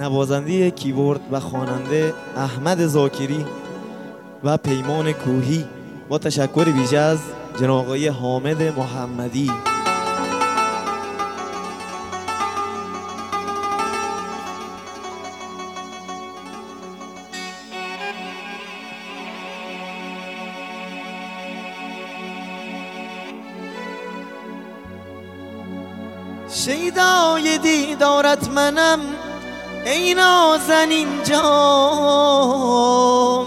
نوازنده کیبورد و خواننده احمد زاکری و پیمان کوهی، با تشکر ویژه از جناب آقای حامد محمدی. شیدای دیدارت منم ای نازنین جان،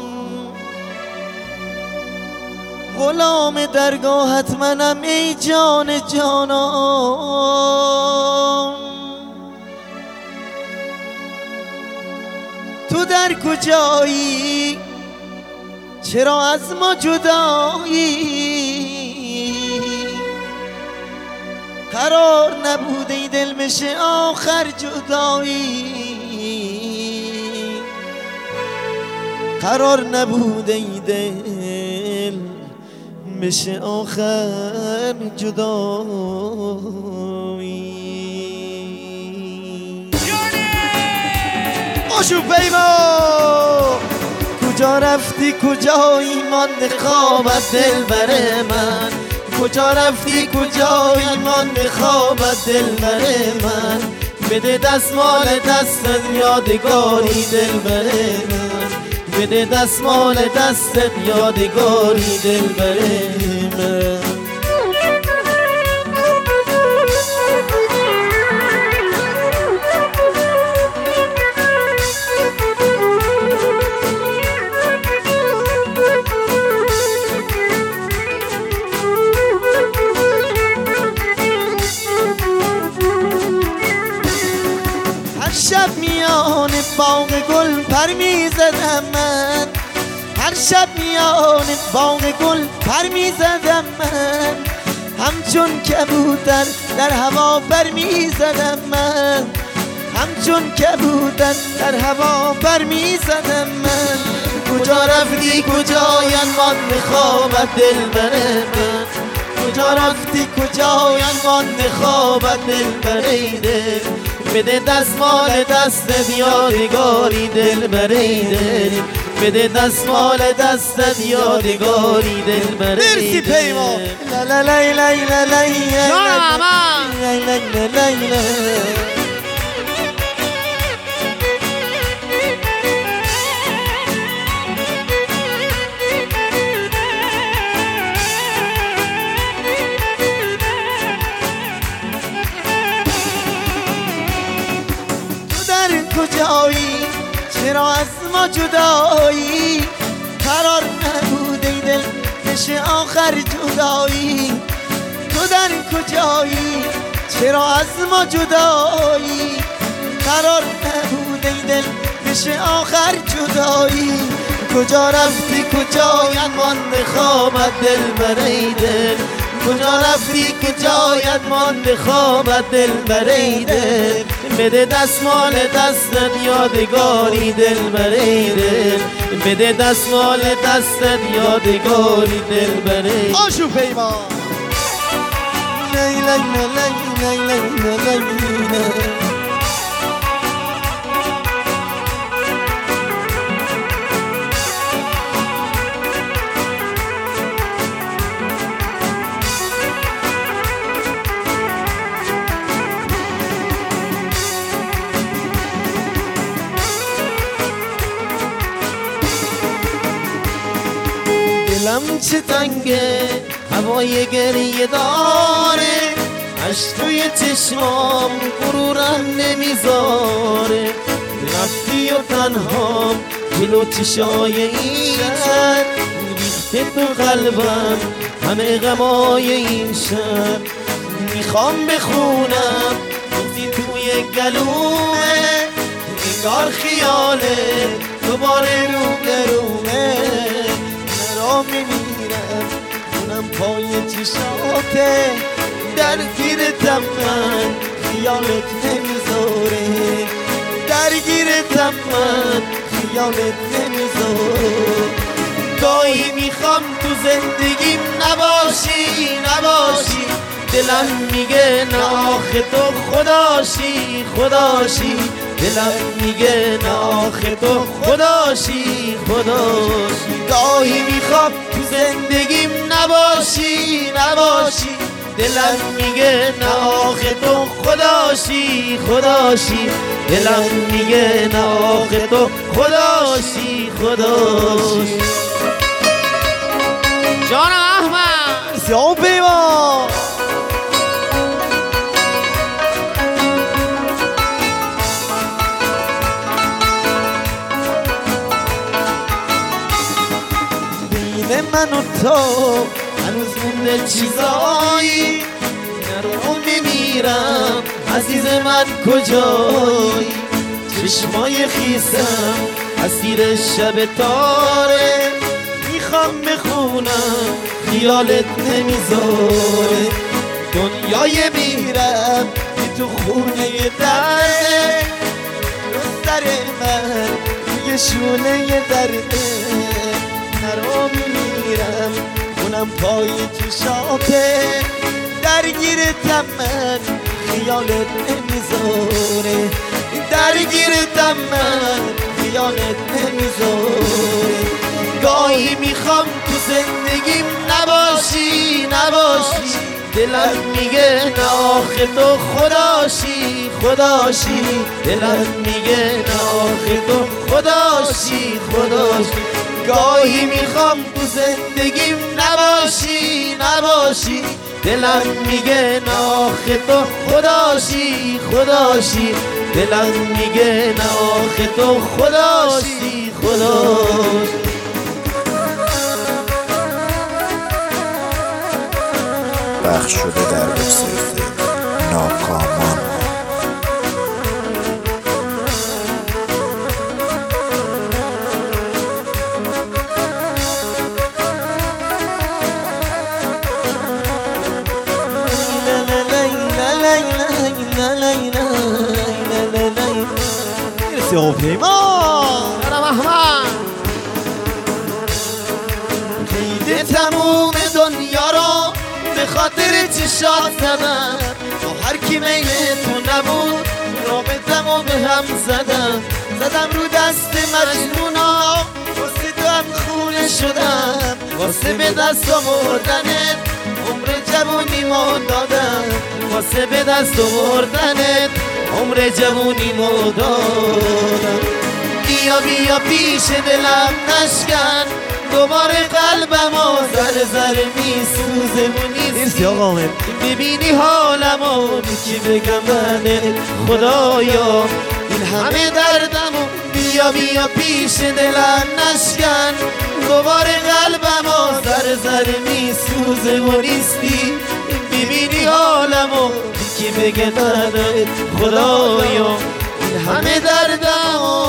غلام درگاهت منم ای جان جانان. تو در کجایی؟ چرا از ما جدایی؟ قرار نبوده ای دل بشه آخر جدایی، قرار نبوده ای دل بشه آخر جدایی. آشو پیما کجا رفتی کجایی مانده خوابت دلبر من، کجا رفتی کجایی مانده خوابت دلبر من. بده دستمال دستت یادگاری دلبر من، بده دستمال دستت یادگاری دلبر من. شب میان باغ گل پر میزدم من، هر شب میان باغ گل پر میزدم من. همچون کبوتر در هوا پر میزدم من، همچون کبوتر در هوا پر میزدم من. کجا رفتی کجایم مانده خوابت دلبر من، کجا رفتی کجایم مانده خوابت دلبر دل. بده دستمال دستت یادگاری دلبر دل، بده دستمال دستت یادگاری دلبر دل. مرسی پیمان. لا لا لا لا لا لا لا. کجایی؟ چرا از ما جدایی؟ قرار نبوده ای دل بشه آخر جدایی. تو در کجایی؟ چرا از ما جدایی؟ قرار نبوده ای دل بشه آخر جدایی. کجا رفتی کجایت مانده خوابت دلبر دل، کجا رفتی کجایت مانده خوابت دلبر دل. بده دستمال دستت یادگاری دلبر دل، بده دستمال دستت یادگاری دلبر دل. آشو پیمان. لی لی لی لی لی لی لی. دلم چه تنگه هوای گریه داره، اش توی چشمام غرورم نمیذاره. رفتی و تنها جلو چشای این شهر، ریخته تو قلبم همه غمای این شهر. میخوام بخونم گفتی توی گلومه، انگار خیاله دوباره روبرومه. نرا میمیرم اونم پای چشاته، درگیرتم من خیالت نمیذاره، درگیرتم من خیالت نمیذاره. گاهی میخوام تو زندگیم نباشی، دلم میگه نه آخه تو خداشی. دلم میگه نه آخه تو خداشی خداشی. گاهی میخوام تو زندگیم نباشی نباشی، دلم میگه نه آخه تو خداشی خداشی، دلم میگه نه آخه تو خداشی خداشی. جان احمد سیاه پیمان بین من و تو هنوز مونده چیزایی، نرو میمیرم عزیز من کجایی. چشمای خیسم اسیر شب تاره، میخوام بخونم خیالت نمیذاره. دنیای میرم که تو خونه درده، رو سر من توی شونه درده. نرو میمیرم خونم پای چشاته، درگیرتم من خیالت نمیذاره، درگیرتم من خیالت نمیذاره. گاهی میخوام تو زندگیم نباشی نباشی، دلم میگه نه آخه تو خداشی خداشی، دلم میگه نه آخه تو خداشی خداشی. گاهی میخوام تو زندگیم نباشی نباشی، دلم میگه نه آخه تو خداشی خداشی، دلم میگه نه آخه تو خداشی خداشی. پخش شده در وبسایت ناکامان. سیاه پیمان جان احمد قید تموم دنیا رو به خاطر چشات زدم، با هر کی میل تو نبود رابطمو به هم زدم. زدم رو دست مجنونا واسه تو هم خونه شدم، واسه به دست آوردنت عمر جوونیمو دادم، واسه به دست آوردنت عمر جوونیمو دادم. بیا بیا پیش دلم نشکن، دوباره قلبمو ذره ذره میسوزه و نیستی. ببینی حالمو که بگم من خدایا این همه دردمو. بیا بیا پیش دلم نشکن، دوباره قلبمو ذره ذره میسوزه و نیستی. ببینی حالمو که بگم من خدایا این همه دردمو.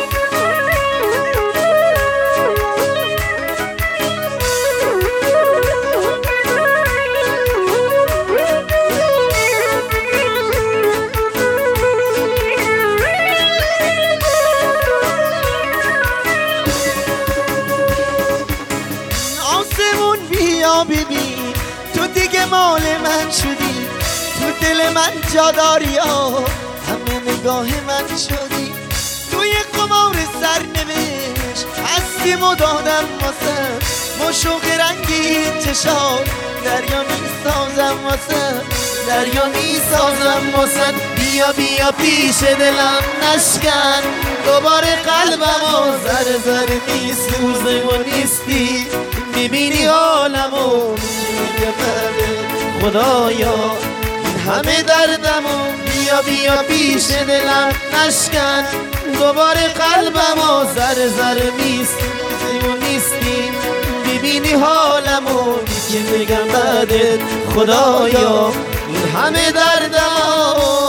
بیا ببین تو دیگه مال من شدی، تو دل من جا داری، همه نگاه من شدی. توی قمار سرنوشت هستیم و دادم واسم، با شوق رنگی چشات دریا میسازم واسم، دریا میسازم واسم. بیا بیا پیش دلم نشکن، دوباره قلبمو ذره ذره میسوزه و نیستی. میبینی حالمو میگه خدایا این همه دردمو. بیا بیا پیش دلم نشکن، دوباره قلبمو ذره ذره میسوزه و نیستی. میبینی حالمو که بگم بعدت خدایا این همه دردمو.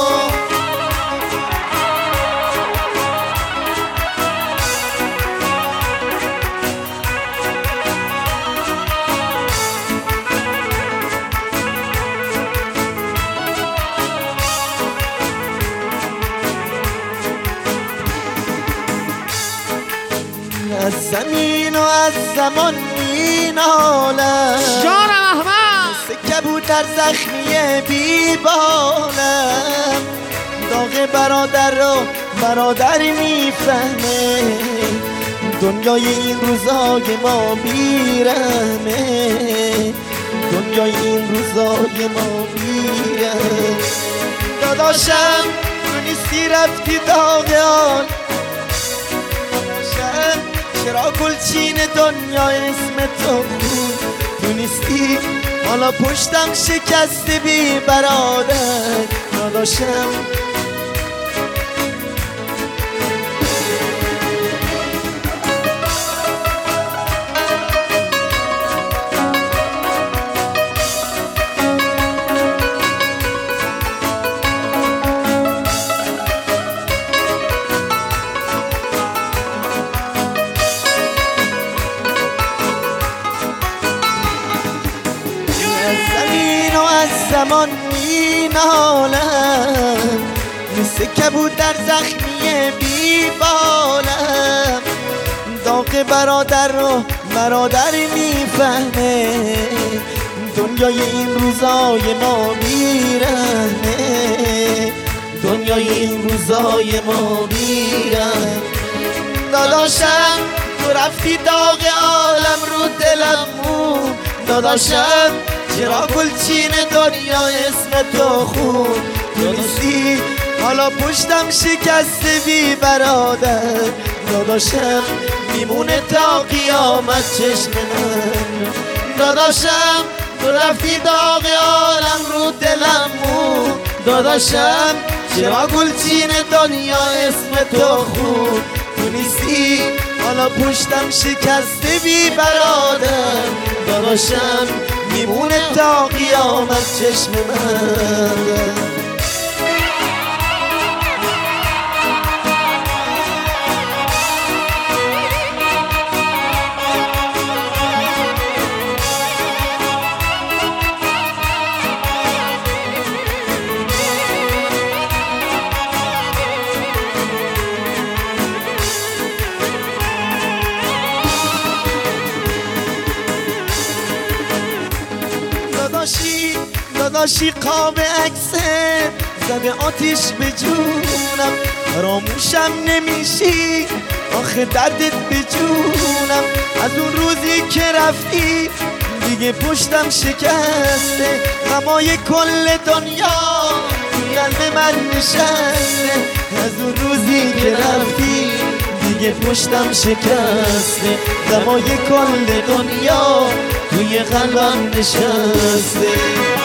از زمین و از زمان مینالم، جان احمد کبوتر زخمی بی بالم. داغ برادر رو برادر میفهمه دنیای این روزای ما بیرحمه، دنیای این روزای ما بیرحمه. داداشم تو نیستی رفتی داغیان، داداشم چرا گلچین دنیا اسم تو بود، تو نیستی حالا پشتم شکسته بی برادر. داداشم زمان می نالم، مثل کبود در زخمی بی بالم. داغ برادر رو برادر میفهمه دنیای این روزای ما بیرحمه، دنیای این روزای ما بیرحمه. داداشم تو رفتی داغ عالم رو دلم مون، داداشم چرا گلچین دنیا اسم تو خون، تو نیستی حالا پشتم شکسته بی برادر. داداشم میمونه تا قیامت چشم من، داداشم تو رفتی داغ عالم رو دلم مون، داداشم چرا گلچین دنیا اسم تو خون، تو نیستی حالا پشتم شکسته بی برادر. داداشم میمونه تا قیامت چشم من. داداشی قاب عکسه زده آتیش به جونم، فراموشم نمیشی آخه دردت به جونم. از اون روزی که رفتی دیگه پشتم شکسته، غمای کل دنیا توی قلب من نشسته. از اون روزی که رفتی دیگه پشتم شکسته، غمای کل دنیا توی قلبم نشسته.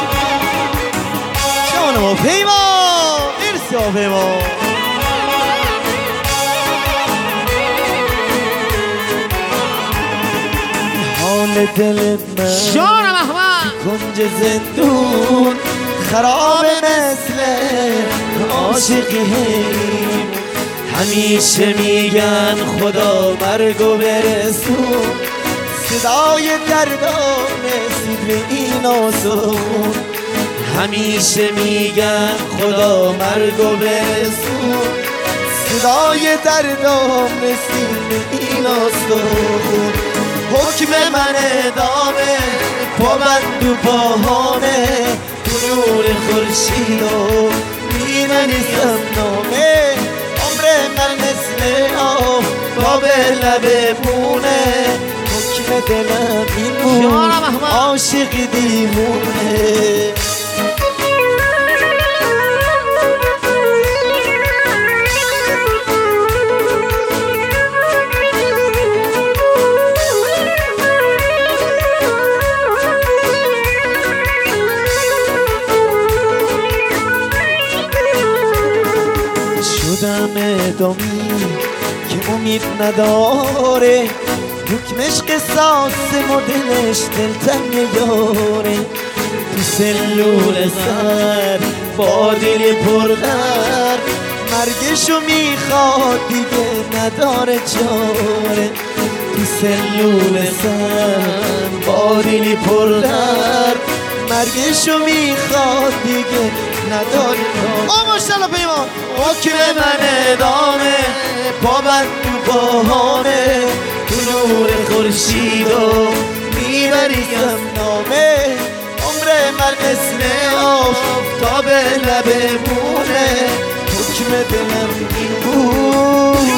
جانم و پیما مرسی و پیما. حال دل من جانم احمد کنج زندون خراب مثل عاشقی، همیشه میگن خدا مرگو برسون، صدای دردم رسید به این آسون. همیشه میگن خدا مرگو برسون، صدای دردم رسید به این آسون. حکم من ادامه پابند و پاهامه، تو نور خورشید و مینویسم نامه. عمر من مثل آب تا به لب بونه، حکم دلم این بود عاشق دیوونه. شدم ادامی که امید نداره، حکمش قصاص مدلش دلتنگ یاره. تو سلول سر با دل پردر، مرگشو میخواد دیگه نداره چاره. تو سلول سر با دل پردر، مرگشو میخواد دیگه نداره چاره. ماشالله پیمان. حکم من ادامه پابند تو پاهامه، تو نور خورشید و میبریزم نامه. عمر من مثل آب تا به لب بونه، حکم دلم این بود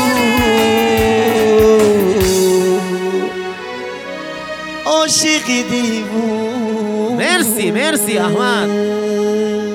عاشقی دیوونه. مرسی احمد.